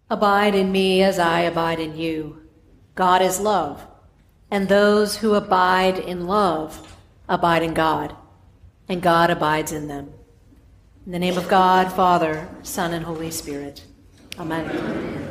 Abide in me as I abide in you. God is love, and those who abide in love abide in God, and God abides in them. In the name of God, Father, Son, and Holy Spirit. Amen.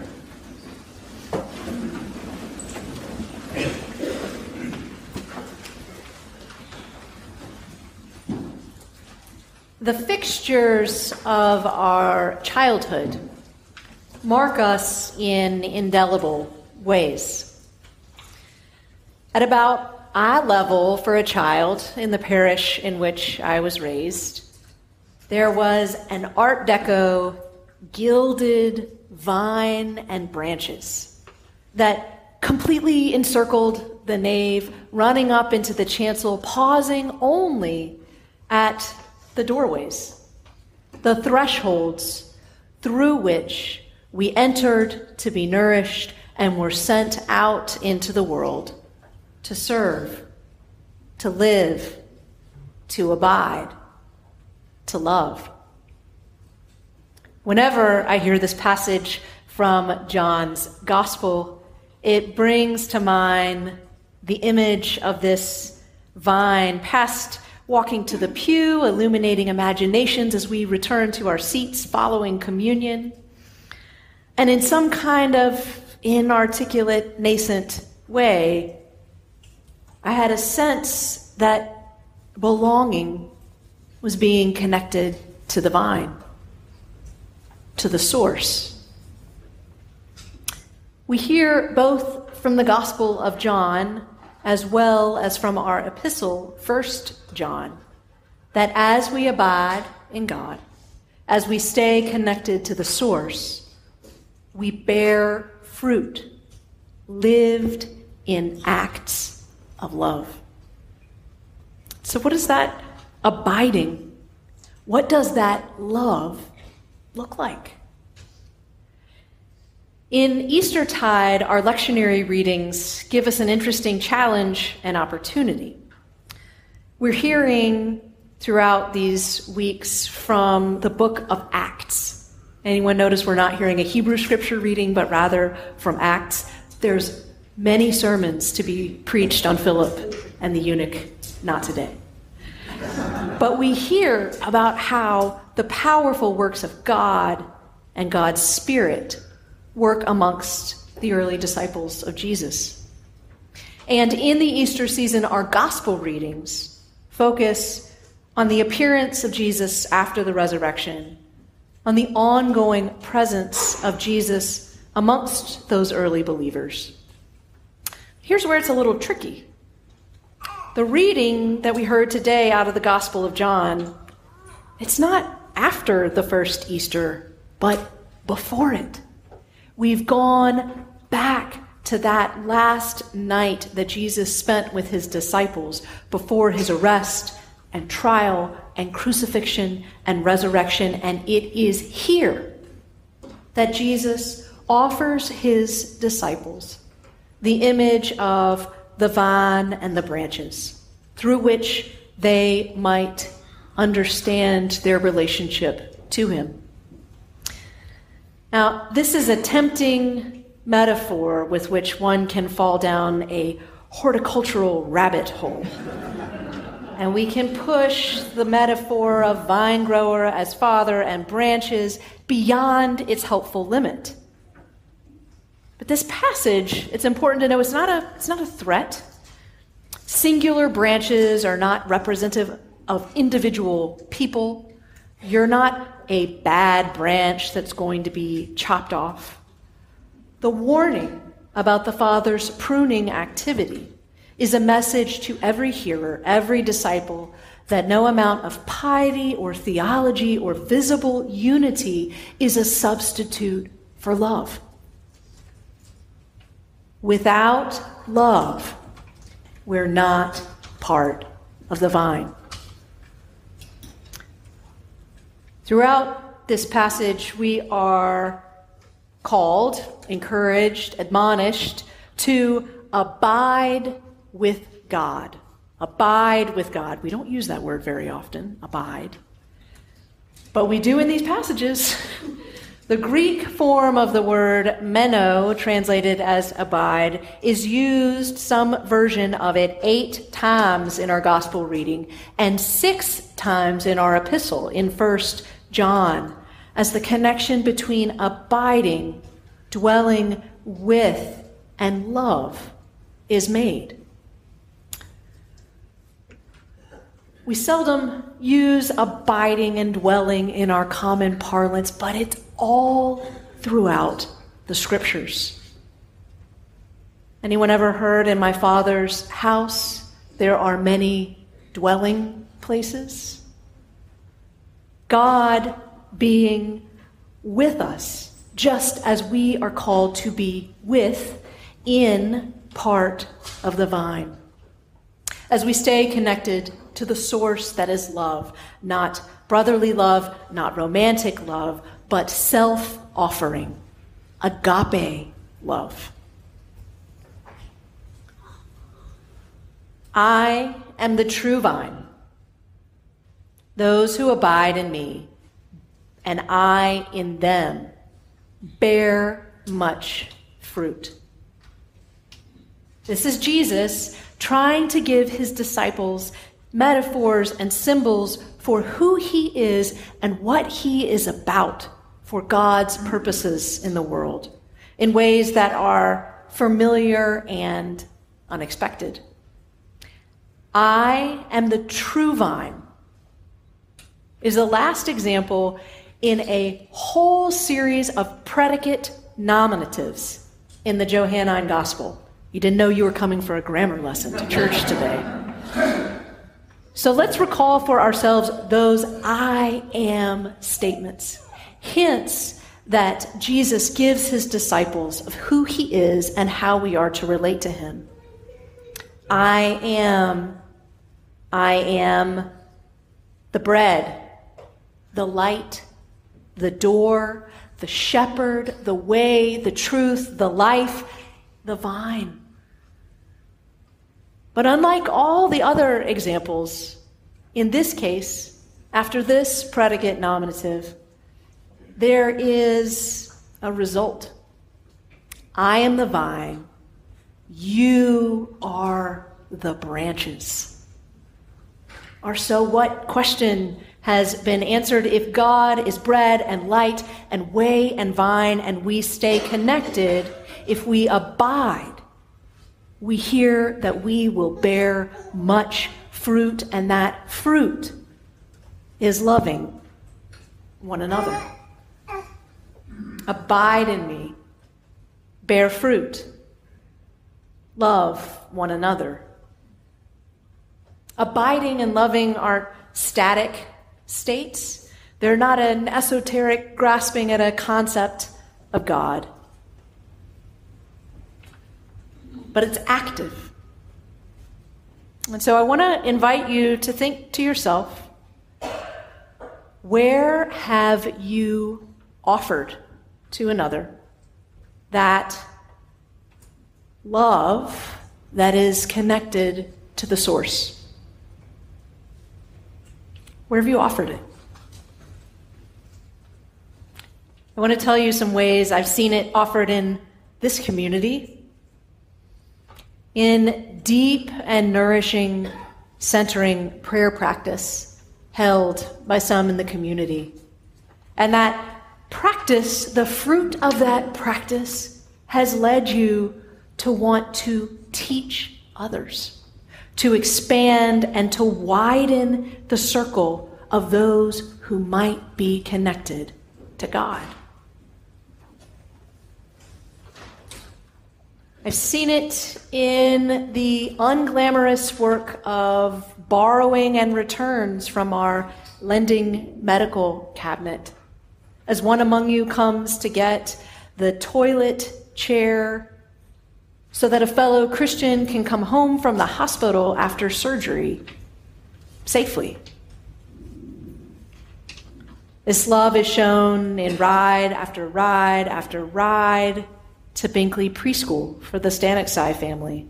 The fixtures of our childhood mark us in indelible ways. At about eye level for a child in the parish in which I was raised, there was an Art Deco gilded vine and branches that completely encircled the nave, running up into the chancel, pausing only at the doorways, the thresholds through which we entered to be nourished and were sent out into the world to serve, to live, to abide, to love. Whenever I hear this passage from John's Gospel, it brings to mind the image of this vine past walking to the pew, illuminating imaginations as we return to our seats following communion. And in some kind of inarticulate, nascent way, I had a sense that belonging was being connected to the vine, to the source. We hear both from the Gospel of John as well as from our epistle, 1 John, that as we abide in God, as we stay connected to the source, we bear fruit lived in acts of love. So what is that abiding? What does that love look like? In Eastertide, our lectionary readings give us an interesting challenge and opportunity. We're hearing throughout these weeks from the book of Acts. Anyone notice we're not hearing a Hebrew scripture reading, but rather from Acts? There's many sermons to be preached on Philip and the eunuch, not today. But we hear about how the powerful works of God and God's Spirit work amongst the early disciples of Jesus. And in the Easter season, our gospel readings focus on the appearance of Jesus after the resurrection, on the ongoing presence of Jesus amongst those early believers. Here's where it's a little tricky. The reading that we heard today out of the Gospel of John, it's not after the first Easter, but before it. We've gone back to that last night that Jesus spent with his disciples before his arrest and trial and crucifixion and resurrection. And it is here that Jesus offers his disciples the image of the vine and the branches through which they might understand their relationship to him. Now, this is a tempting metaphor with which one can fall down a horticultural rabbit hole. And we can push the metaphor of vine grower as father and branches beyond its helpful limit. But this passage, it's important to know, it's not a threat. Singular branches are not representative of individual people. You're not a bad branch that's going to be chopped off. The warning about the Father's pruning activity is a message to every hearer, every disciple, that no amount of piety or theology or visible unity is a substitute for love. Without love, we're not part of the vine. Throughout this passage, we are called, encouraged, admonished to abide with God. Abide with God. We don't use that word very often, abide. But we do in these passages. The Greek form of the word meno, translated as abide, is used, some version of it, 8 times in our gospel reading and 6 times in our epistle in 1 John, as the connection between abiding, dwelling with, and love is made. We seldom use abiding and dwelling in our common parlance, but it's all throughout the scriptures. Anyone ever heard, in my Father's house there are many dwelling places? God being with us, just as we are called to be in part of the vine. As we stay connected to the source that is love, not brotherly love, not romantic love, but self-offering, agape love. I am the true vine. Those who abide in me, and I in them, bear much fruit. This is Jesus trying to give his disciples metaphors and symbols for who he is and what he is about for God's purposes in the world, in ways that are familiar and unexpected. I am the true vine is the last example in a whole series of predicate nominatives in the Johannine Gospel. You didn't know you were coming for a grammar lesson to church today. So let's recall for ourselves those I am statements, hints that Jesus gives his disciples of who he is and how we are to relate to him. I am the bread, the light, the door, the shepherd, the way, the truth, the life, the vine. But unlike all the other examples, in this case, after this predicate nominative, there is a result. I am the vine, you are the branches. Or so what question has been answered? If God is bread and light and way and vine, and we stay connected, if we abide, we hear that we will bear much fruit, and that fruit is loving one another. Abide in me, bear fruit, love one another. Abiding and loving aren't static states. They're not an esoteric grasping at a concept of God. But it's active. And so I want to invite you to think to yourself, where have you offered to another that love that is connected to the source? Where have you offered it? I want to tell you some ways I've seen it offered in this community, in deep and nourishing, centering prayer practice held by some in the community. And that practice, the fruit of that practice, has led you to want to teach others, to expand and to widen the circle of those who might be connected to God. I've seen it in the unglamorous work of borrowing and returns from our lending medical cabinet. As one among you comes to get the toilet chair so that a fellow Christian can come home from the hospital after surgery safely. This love is shown in ride after ride after ride to Binkley Preschool for the Staniksai family.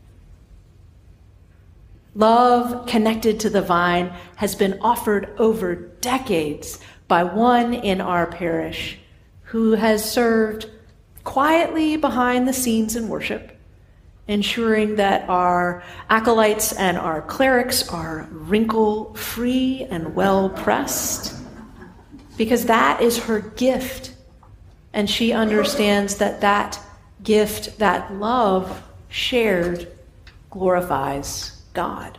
Love connected to the vine has been offered over decades by one in our parish who has served quietly behind the scenes in worship, ensuring that our acolytes and our clerics are wrinkle-free and well-pressed, because that is her gift, and she understands that that gift, that love shared, glorifies God.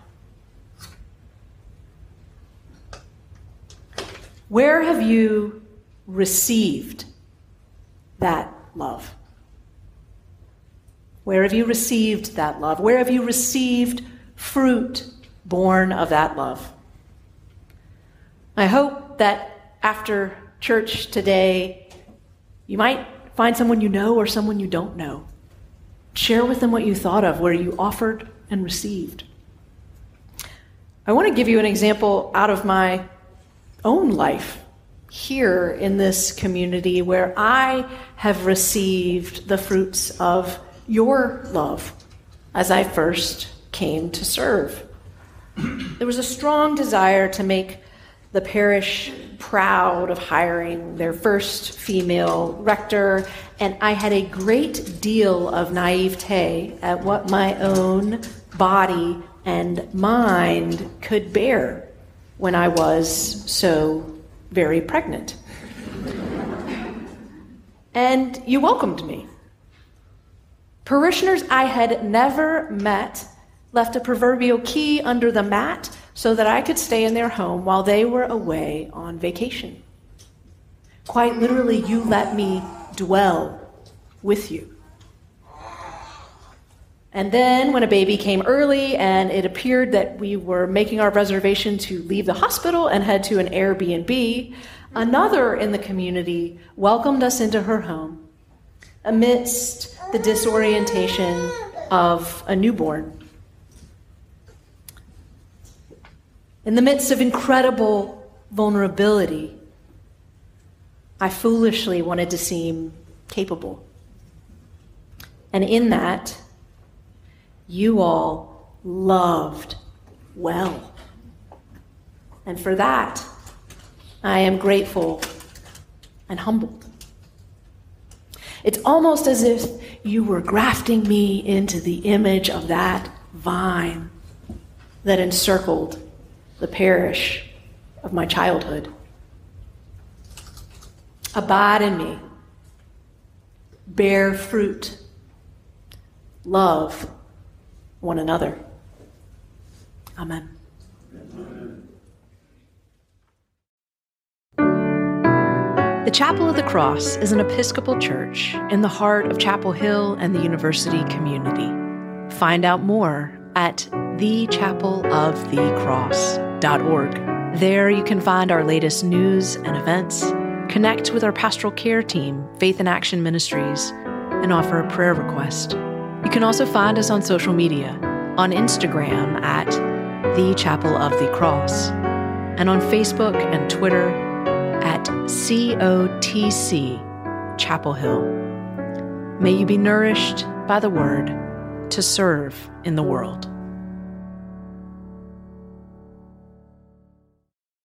Where have you received that love? Where have you received that love? Where have you received fruit born of that love? I hope that after church today, you might find someone you know or someone you don't know. Share with them what you thought of, where you offered and received. I want to give you an example out of my own life here in this community where I have received the fruits of your love as I first came to serve. There was a strong desire to make the parish proud of hiring their first female rector, and I had a great deal of naivete at what my own body and mind could bear when I was so very pregnant. And you welcomed me. Parishioners I had never met left a proverbial key under the mat so that I could stay in their home while they were away on vacation. Quite literally, you let me dwell with you. And then when a baby came early and it appeared that we were making our reservation to leave the hospital and head to an Airbnb, another in the community welcomed us into her home amidst the disorientation of a newborn. In the midst of incredible vulnerability, I foolishly wanted to seem capable. And in that, you all loved well. And for that, I am grateful and humbled. It's almost as if you were grafting me into the image of that vine that encircled the parish of my childhood. Abide in me. Bear fruit. Love one another. Amen. The Chapel of the Cross is an Episcopal church in the heart of Chapel Hill and the university community. Find out more at thechapelofthecross.org. There you can find our latest news and events, connect with our pastoral care team, Faith in Action Ministries, and offer a prayer request. You can also find us on social media, on Instagram at The Chapel of the Cross, and on Facebook and Twitter at COTC Chapel Hill. May you be nourished by the word to serve in the world.